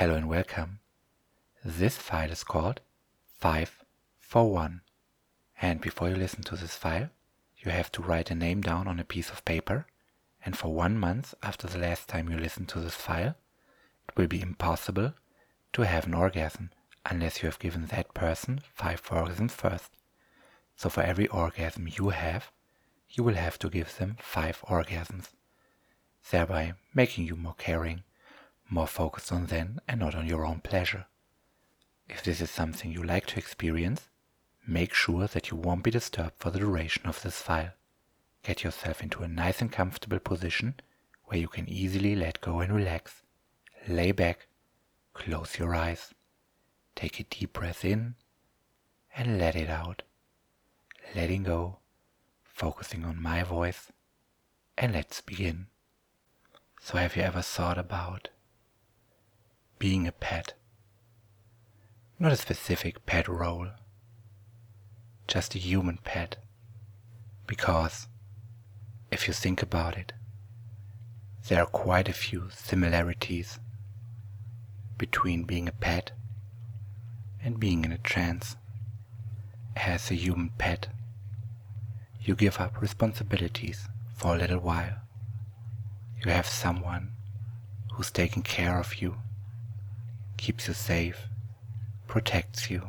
Hello and welcome. This file is called 541. And before you listen to this file, you have to write a name down on a piece of paper. And for 1 month after the last time you listened to this file, it will be impossible to have an orgasm unless you have given that person 5 orgasms first. So for every orgasm you have, you will have to give them 5 orgasms, thereby making you more caring, more focused on them and not on your own pleasure. If this is something you like to experience, make sure that you won't be disturbed for the duration of this file. Get yourself into a nice and comfortable position where you can easily let go and relax. Lay back, close your eyes, take a deep breath in and let it out. Letting go, focusing on my voice, and let's begin. So have you ever thought about being a pet? Not a specific pet role, just a human pet. Because, if you think about it, there are quite a few similarities between being a pet and being in a trance. As a human pet, you give up responsibilities for a little while. You have someone who's taking care of you, keeps you safe, protects you,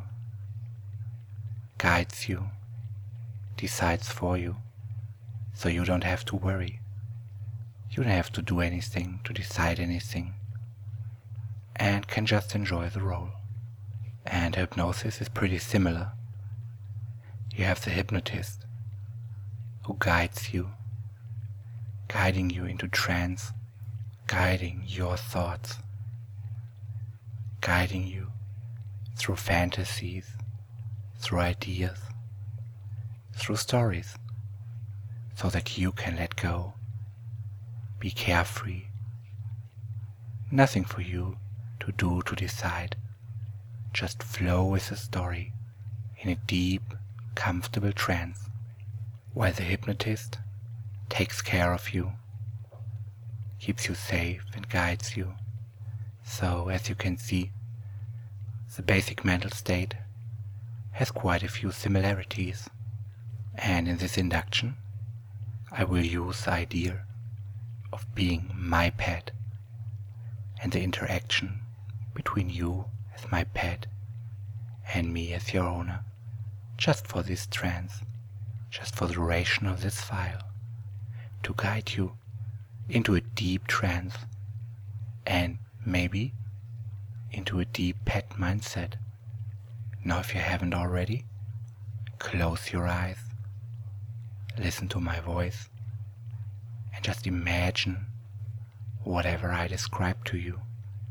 guides you, decides for you, so you don't have to worry. You don't have to do anything, to decide anything, and can just enjoy the role. And hypnosis is pretty similar. You have the hypnotist who guides you, guiding you into trance, guiding your thoughts, guiding you through fantasies, through ideas, through stories, so that you can let go, be carefree. Nothing for you to do, to decide. Just flow with the story in a deep, comfortable trance, while the hypnotist takes care of you, keeps you safe and guides you. So, as you can see, the basic mental state has quite a few similarities. And in this induction, I will use the idea of being my pet and the interaction between you as my pet and me as your owner, just for this trance, just for the duration of this file, to guide you into a deep trance and maybe into a deep pet mindset. Now, if you haven't already, close your eyes, listen to my voice, and just imagine whatever I describe to you.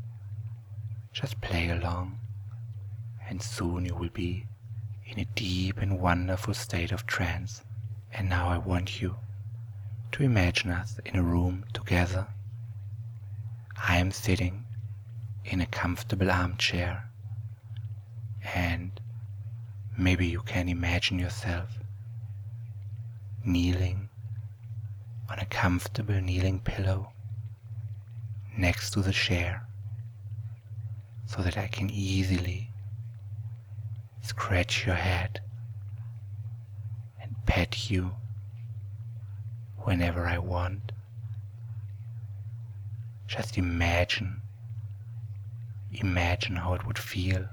Just play along, and soon you will be in a deep and wonderful state of trance. And now I want you to imagine us in a room together. I am sitting in a comfortable armchair, and maybe you can imagine yourself kneeling on a comfortable kneeling pillow next to the chair, so that I can easily scratch your head and pet you whenever I want. Just imagine how it would feel.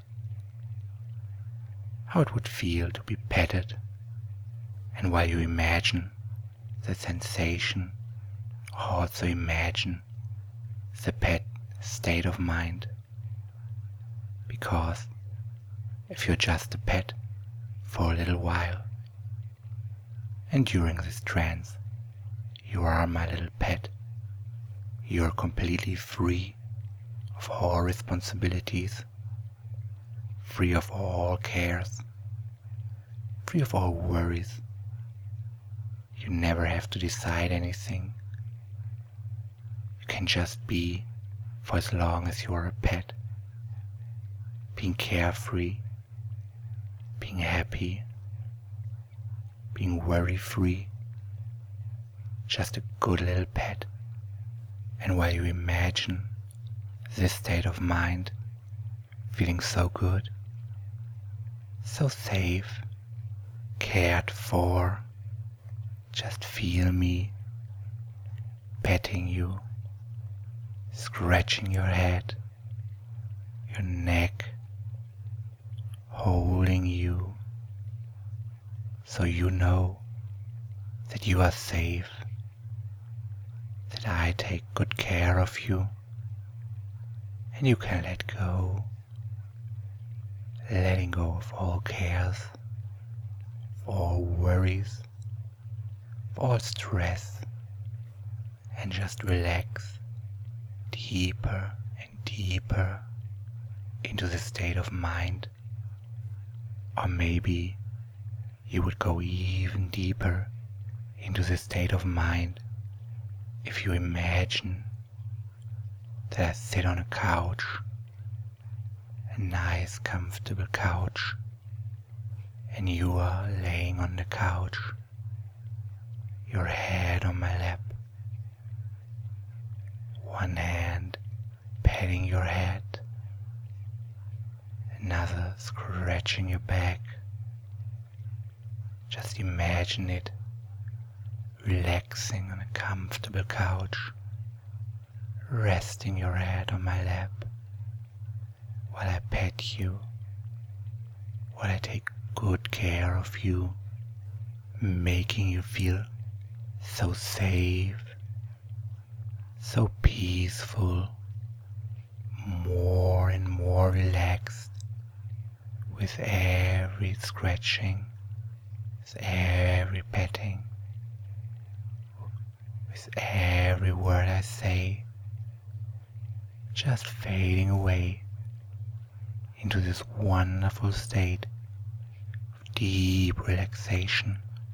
How it would feel to be petted. And while you imagine the sensation, also imagine the pet state of mind. Because if you're just a pet for a little while, and during this trance you are my little pet, you are completely free of all responsibilities, free of all cares, free of all worries. You never have to decide anything. You can just be for as long as you are a pet, being carefree, being happy, being worry-free, just a good little pet. And while you imagine this state of mind feeling so good, so safe, cared for. Just feel me petting you, scratching your head, your neck, holding you, so you know that you are safe, that I take good care of you, and you can let go, letting go of all cares, of all worries, of all stress, and just relax deeper and deeper into the state of mind. Or maybe you would go even deeper into the state of mind if you imagine that I sit on a couch, a nice comfortable couch, and you are laying on the couch, your head on my lap, one hand patting your head, another scratching your back. Just imagine it, relaxing on a comfortable couch, resting your head on my lap while I pet you, while I take good care of you, making you feel so safe, so peaceful, more and more relaxed with every scratching, with every petting, with every word I say, just fading away into this wonderful state of deep relaxation,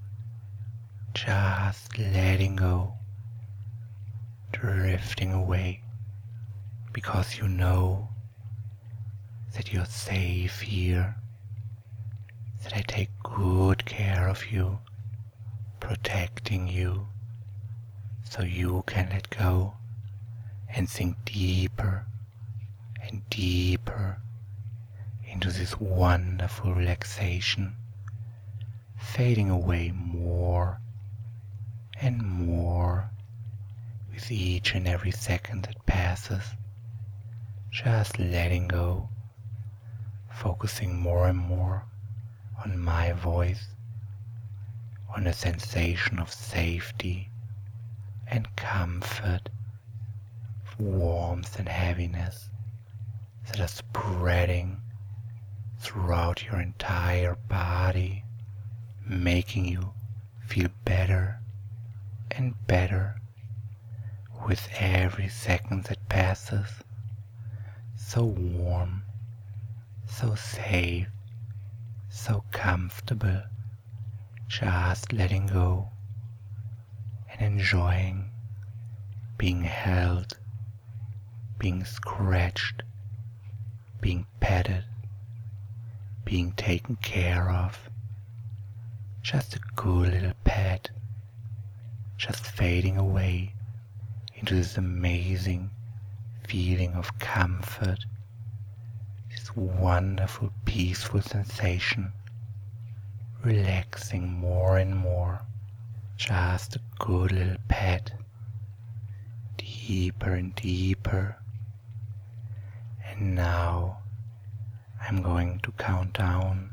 just letting go, drifting away, because you know that you're safe here, that I take good care of you, protecting you, so you can let go and sink deeper and deeper into this wonderful relaxation, fading away more and more with each and every second that passes, just letting go, focusing more and more on my voice, on the sensation of safety and comfort, warmth and heaviness that are spreading throughout your entire body, making you feel better and better with every second that passes. So warm, so safe, so comfortable, just letting go and enjoying being held, being scratched, being petted, being taken care of. Just a good little pet, just fading away into this amazing feeling of comfort, this wonderful peaceful sensation, relaxing more and more. Just a good little pet, deeper and deeper. And now I'm going to count down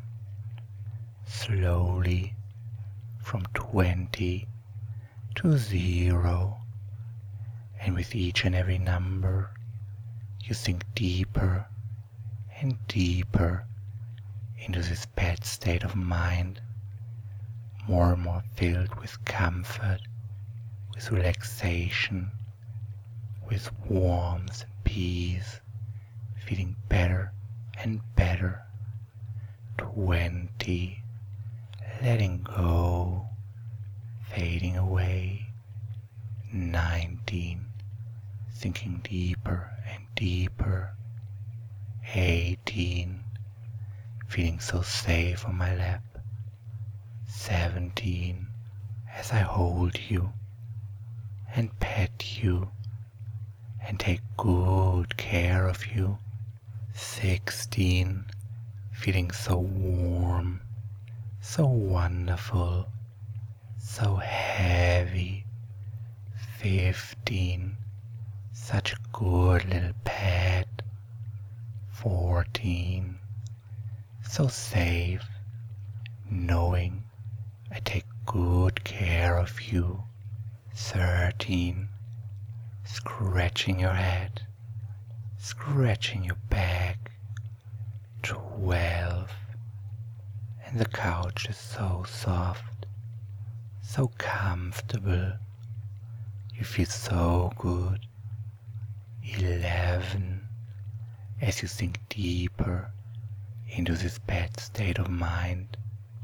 slowly from 20 to 0, and with each and every number you sink deeper and deeper into this pet state of mind, more and more filled with comfort, with relaxation, with warmth and peace, feeling better and better. 20, letting go, fading away. 19, sinking deeper and deeper. 18, feeling so safe on my lap. 17, as I hold you and pet you and take good care of you. 16, feeling so warm, so wonderful, so heavy. 15, such a good little pet. 14, so safe, knowing I take good care of you. 13, scratching your head, scratching your back. 12, and the couch is so soft, so comfortable. You feel so good. 11, as you sink deeper into this bed state of mind.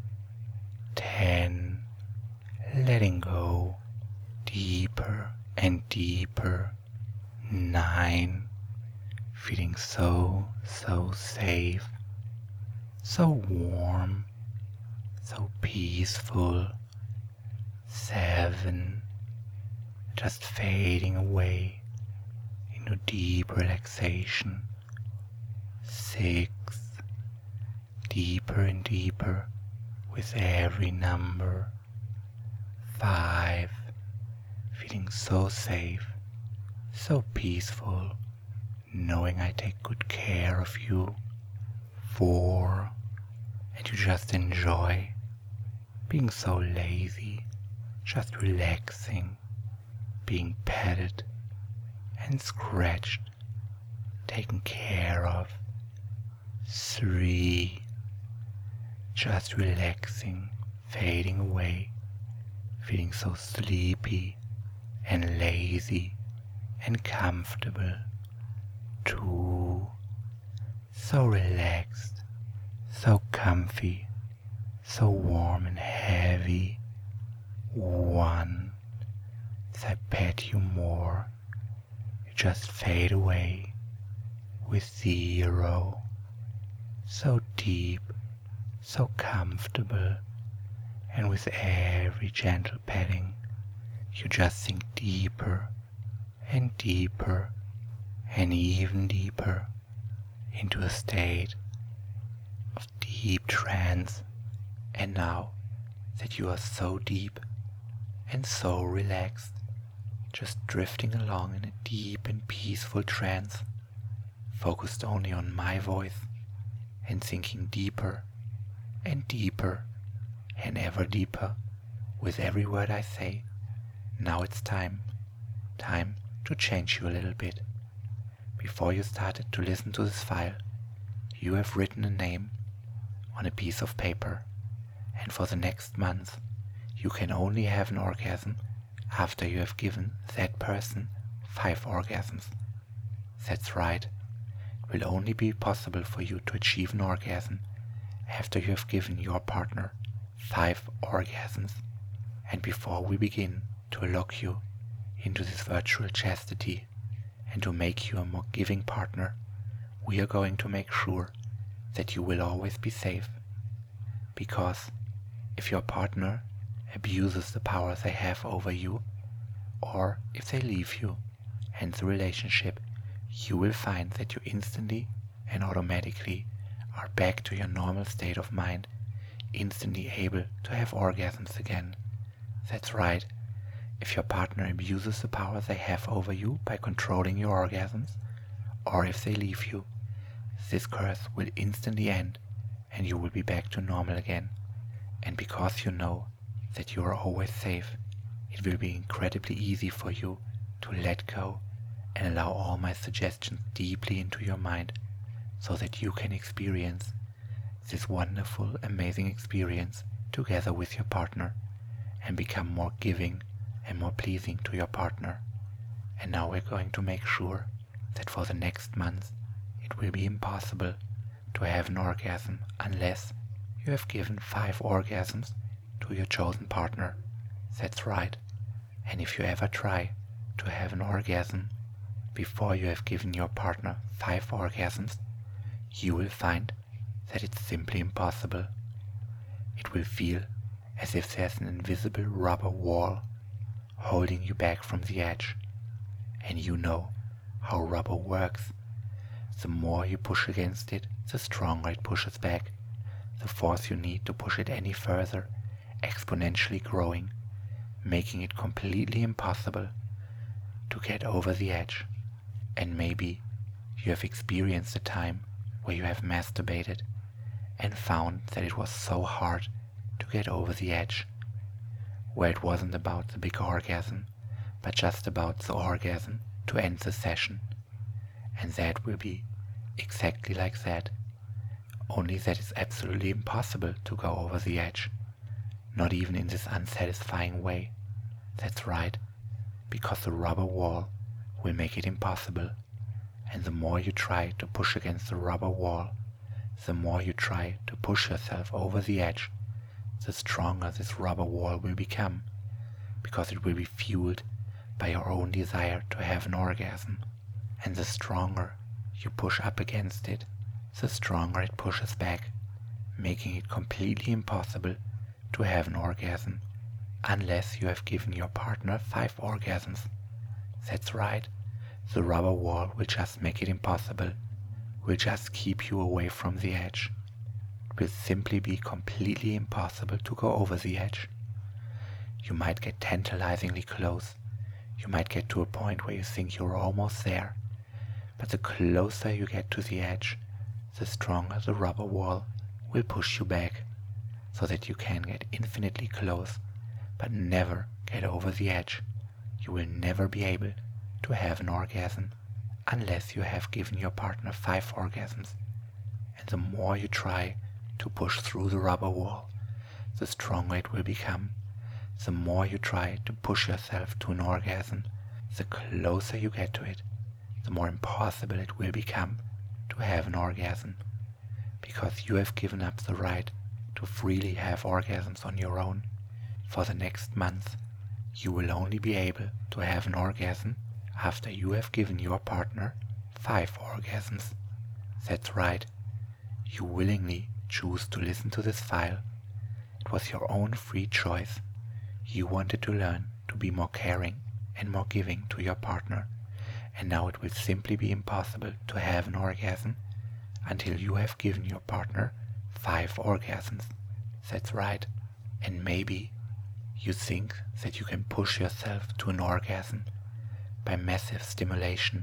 10, letting go deeper and deeper. 9, feeling so safe, so warm, so peaceful. 7, just fading away into deep relaxation. 6, deeper and deeper with every number. 5, feeling so safe, so peaceful, knowing I take good care of you. 4, and you just enjoy being so lazy, just relaxing, being petted and scratched, taken care of. 3, just relaxing, fading away, feeling so sleepy and lazy and comfortable. 2, so relaxed, so comfy, so warm and heavy. 1, as I pet you more, you just fade away with 0, so deep, so comfortable, and with every gentle petting, you just sink deeper and deeper and even deeper into a state of deep trance. And now that you are so deep and so relaxed, just drifting along in a deep and peaceful trance, focused only on my voice and sinking deeper and deeper and ever deeper with every word I say. Now it's time to change you a little bit. Before you started to listen to this file, you have written a name on a piece of paper, and for the next month you can only have an orgasm after you have given that person 5 orgasms. That's right, it will only be possible for you to achieve an orgasm after you have given your partner 5 orgasms. And before we begin to lock you into this virtual chastity and to make you a more giving partner, we are going to make sure that you will always be safe. Because if your partner abuses the power they have over you, or if they leave you and the relationship, you will find that you instantly and automatically are back to your normal state of mind, instantly able to have orgasms again. That's right, if your partner abuses the power they have over you by controlling your orgasms, or if they leave you, this curse will instantly end and you will be back to normal again. And because you know that you are always safe, it will be incredibly easy for you to let go and allow all my suggestions deeply into your mind, so that you can experience this wonderful, amazing experience together with your partner and become more giving and more pleasing to your partner. And now we're going to make sure that for the next month it will be impossible to have an orgasm unless you have given 5 orgasms to your chosen partner. That's right. And if you ever try to have an orgasm before you have given your partner 5 orgasms, you will find that it's simply impossible. It will feel as if there's an invisible rubber wall holding you back from the edge. And you know how rubber works. The more you push against it, the stronger it pushes back. The force you need to push it any further, exponentially growing, making it completely impossible to get over the edge. And maybe you have experienced a time where you have masturbated and found that it was so hard to get over the edge, where it wasn't about the big orgasm, but just about the orgasm to end the session. And that will be exactly like that, only that it's absolutely impossible to go over the edge, not even in this unsatisfying way. That's right, because the rubber wall will make it impossible, and the more you try to push against the rubber wall, the more you try to push yourself over the edge, the stronger this rubber wall will become, because it will be fueled by your own desire to have an orgasm. And the stronger you push up against it, the stronger it pushes back, making it completely impossible to have an orgasm unless you have given your partner 5 orgasms. That's right, the rubber wall will just make it impossible, will just keep you away from the edge. It will simply be completely impossible to go over the edge. You might get tantalizingly close, you might get to a point where you think you're almost there, but the closer you get to the edge, the stronger the rubber wall will push you back, so that you can get infinitely close, but never get over the edge. You will never be able to have an orgasm unless you have given your partner 5 orgasms. And the more you try to push through the rubber wall, the stronger it will become. The more you try to push yourself to an orgasm, the closer you get to it, the more impossible it will become to have an orgasm, because you have given up the right to freely have orgasms on your own. For the next month, you will only be able to have an orgasm after you have given your partner 5 orgasms. That's right, you willingly choose to listen to this file. It was your own free choice. You wanted to learn to be more caring and more giving to your partner, and now it will simply be impossible to have an orgasm until you have given your partner 5 orgasms. That's right. And maybe you think that you can push yourself to an orgasm by massive stimulation.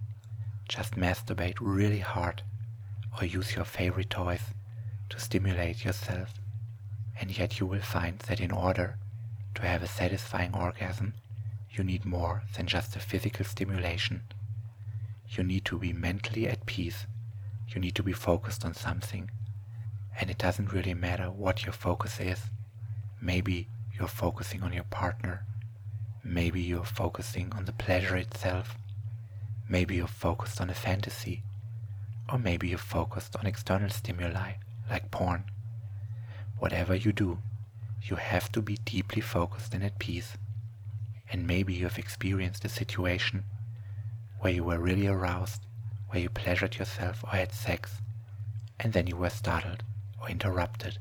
Just masturbate really hard or use your favorite toys to stimulate yourself, and yet you will find that in order to have a satisfying orgasm, you need more than just a physical stimulation. You need to be mentally at peace. You need to be focused on something. And it doesn't really matter what your focus is. Maybe you're focusing on your partner. Maybe you're focusing on the pleasure itself. Maybe you're focused on a fantasy. Or maybe you're focused on external stimuli, like porn. Whatever you do, you have to be deeply focused and at peace. And maybe you have experienced a situation where you were really aroused, where you pleasured yourself or had sex, and then you were startled or interrupted.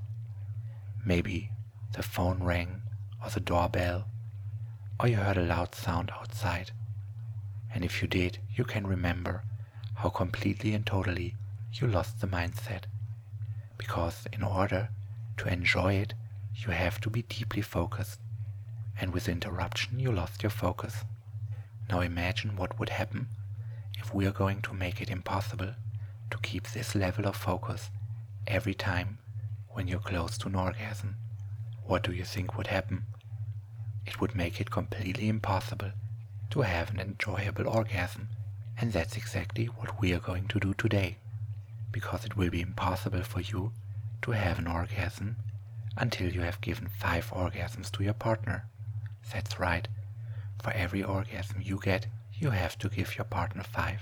Maybe the phone rang or the doorbell, or you heard a loud sound outside. And if you did, you can remember how completely and totally you lost the mindset. Because in order to enjoy it, you have to be deeply focused. And with interruption, you lost your focus. Now imagine what would happen if we are going to make it impossible to keep this level of focus every time when you're close to an orgasm. What do you think would happen? It would make it completely impossible to have an enjoyable orgasm. And that's exactly what we are going to do today, because it will be impossible for you to have an orgasm until you have given 5 orgasms to your partner. That's right. For every orgasm you get, you have to give your partner 5.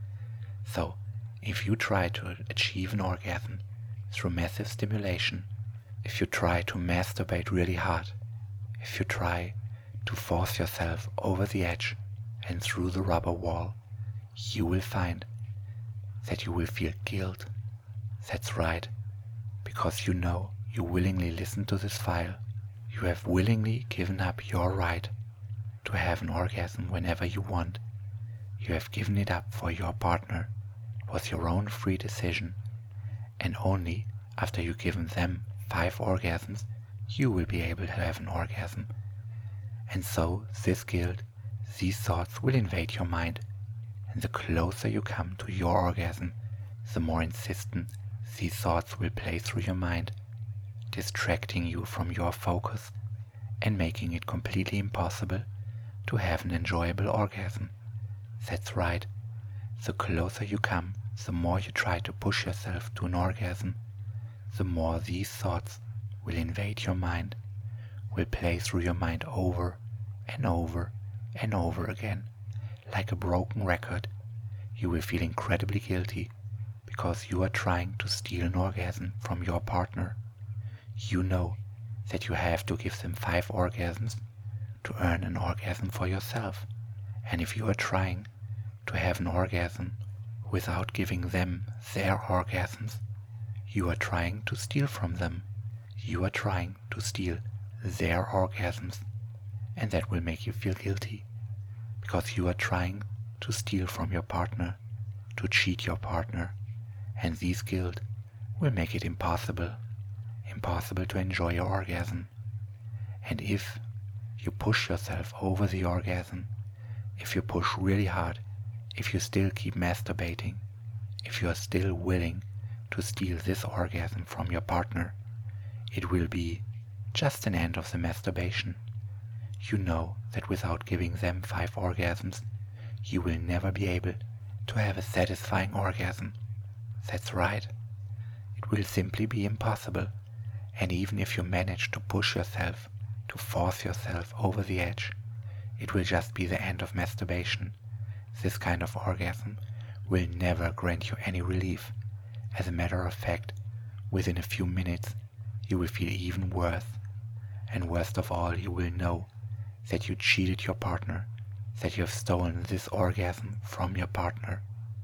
So, if you try to achieve an orgasm through massive stimulation, if you try to masturbate really hard, if you try to force yourself over the edge and through the rubber wall, you will find that you will feel guilt. That's right, because you know you willingly listened to this file. You have willingly given up your right to have an orgasm whenever you want. You have given it up for your partner. It was your own free decision, and only after you've given them 5 orgasms, you will be able to have an orgasm. And so this guilt, these thoughts will invade your mind, and the closer you come to your orgasm, the more insistent these thoughts will play through your mind, distracting you from your focus and making it completely impossible to have an enjoyable orgasm. That's right, the closer you come, the more you try to push yourself to an orgasm, the more these thoughts will invade your mind, will play through your mind over and over and over again. Like a broken record, you will feel incredibly guilty because you are trying to steal an orgasm from your partner. You know that you have to give them 5 orgasms to earn an orgasm for yourself. And if you are trying to have an orgasm without giving them their orgasms, you are trying to steal from them. You are trying to steal their orgasms, and that will make you feel guilty because you are trying to steal from your partner, to cheat your partner, and this guilt will make it impossible to enjoy your orgasm. And if you push yourself over the orgasm, if you push really hard, if you still keep masturbating, if you are still willing to steal this orgasm from your partner, it will be just an end of the masturbation. You know that without giving them 5 orgasms, you will never be able to have a satisfying orgasm. That's right. It will simply be impossible. And even if you manage to push yourself, to force yourself over the edge, it will just be the end of masturbation. This kind of orgasm will never grant you any relief. As a matter of fact, within a few minutes, you will feel even worse. And worst of all, you will know that you cheated your partner, that you have stolen this orgasm from your partner.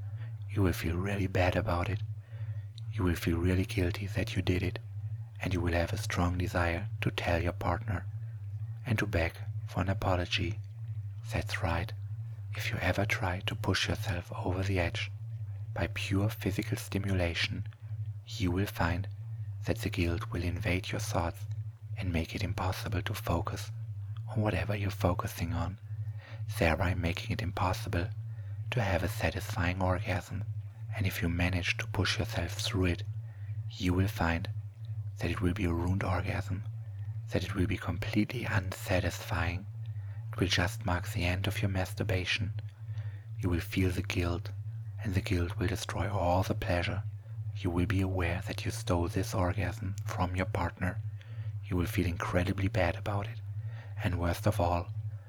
You will feel really bad about it. You will feel really guilty that you did it, and you will have a strong desire to tell your partner and to beg for an apology. That's right. If you ever try to push yourself over the edge by pure physical stimulation, you will find that the guilt will invade your thoughts and make it impossible to focus on whatever you're focusing on, thereby making it impossible to have a satisfying orgasm. And if you manage to push yourself through it, you will find that it will be a ruined orgasm, that it will be completely unsatisfying. It will just mark the end of your masturbation. You will feel the guilt, and the guilt will destroy all the pleasure. You will be aware that you stole this orgasm from your partner. You will feel incredibly bad about it. And worst of all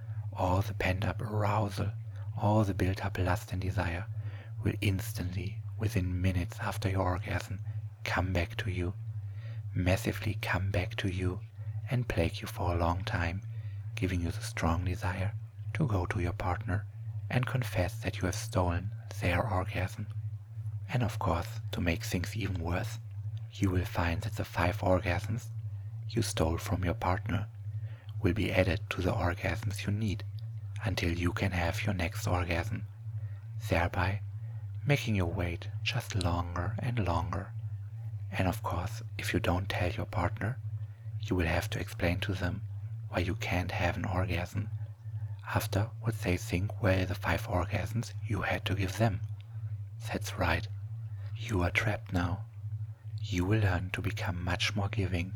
the pent-up arousal, all the built-up lust and desire will instantly, within minutes after your orgasm, come back to you, massively come back to you and plague you for a long time, giving you the strong desire to go to your partner and confess that you have stolen their orgasm. And of course, to make things even worse, you will find that the 5 orgasms you stole from your partner will be added to the orgasms you need until you can have your next orgasm, thereby making you wait just longer and longer. And of course, if you don't tell your partner, you will have to explain to them why you can't have an orgasm after what they think were the 5 orgasms you had to give them. That's right, you are trapped now. You will learn to become much more giving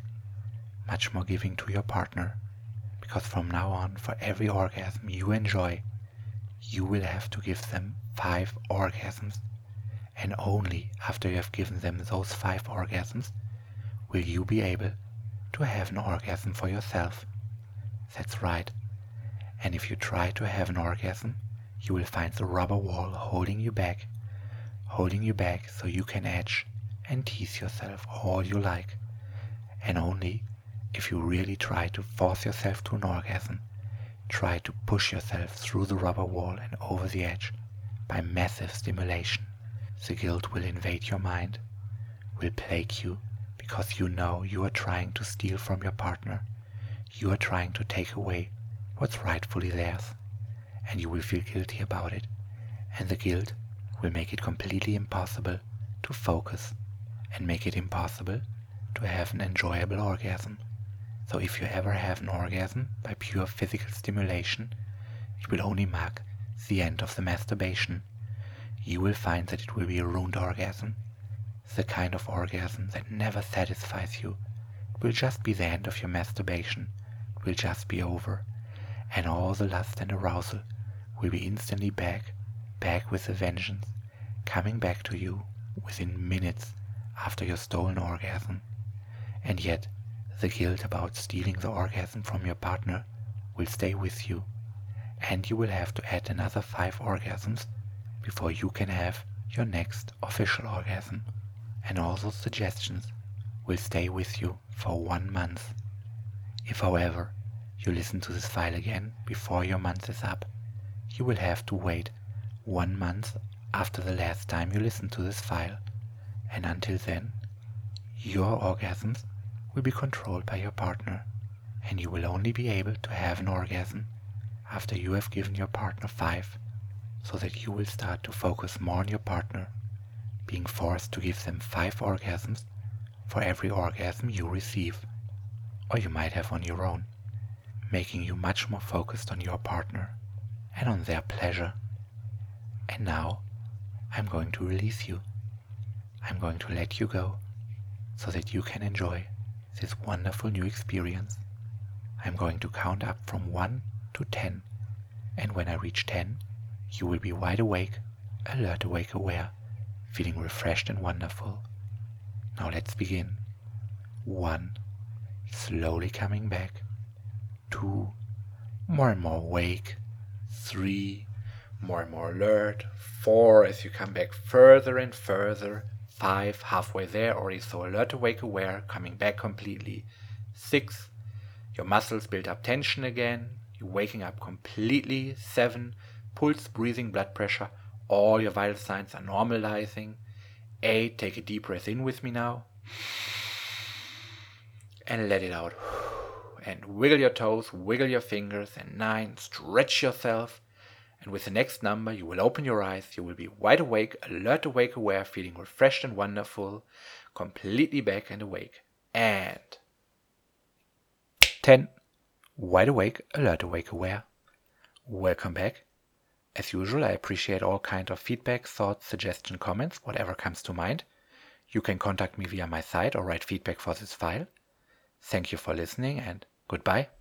to your partner, because from now on, for every orgasm you enjoy, you will have to give them 5 orgasms, and only after you have given them those 5 orgasms will you be able to have an orgasm for yourself. That's right. And if you try to have an orgasm, you will find the rubber wall holding you back so you can edge and tease yourself all you like. And only if you really try to force yourself to an orgasm, try to push yourself through the rubber wall and over the edge by massive stimulation, the guilt will invade your mind, will plague you, because you know you are trying to steal from your partner. You are trying to take away what's rightfully theirs, and you will feel guilty about it. And the guilt will make it completely impossible to focus and make it impossible to have an enjoyable orgasm. So if you ever have an orgasm by pure physical stimulation, it will only mark the end of the masturbation. You will find that it will be a ruined orgasm, the kind of orgasm that never satisfies you. It will just be the end of your masturbation. It will just be over, and all the lust and arousal will be instantly back with a vengeance, coming back to you within minutes after your stolen orgasm. And yet, the guilt about stealing the orgasm from your partner will stay with you, and you will have to add another 5 orgasms before you can have your next official orgasm. And all those suggestions will stay with you for 1 month. If, however, you listen to this file again before your month is up, you will have to wait 1 month after the last time you listened to this file, and until then, your orgasms will be controlled by your partner, and you will only be able to have an orgasm after you have given your partner 5, so that you will start to focus more on your partner, being forced to give them 5 orgasms for every orgasm you receive, or you might have on your own, making you much more focused on your partner and on their pleasure. And now I'm going to release you. I'm going to let you go so that you can enjoy this wonderful new experience. I'm going to count up from 1 to 10, and when I reach 10, you will be wide awake, alert, awake, aware, feeling refreshed and wonderful. Now let's begin. 1, slowly coming back. 2, more and more awake. 3, more and more alert. 4, as you come back further and further. 5, halfway there already, so alert, awake, aware, coming back completely. 6, your muscles build up tension again, you're waking up completely. 7, pulse, breathing, blood pressure, all your vital signs are normalizing. 8, take a deep breath in with me now, and let it out. And wiggle your toes, wiggle your fingers. And 9, stretch yourself. And with the next number, you will open your eyes, you will be wide awake, alert, awake, aware, feeling refreshed and wonderful, completely back and awake. And 10, wide awake, alert, awake, aware. Welcome back. As usual, I appreciate all kinds of feedback, thoughts, suggestions, comments, whatever comes to mind. You can contact me via my site or write feedback for this file. Thank you for listening, and goodbye.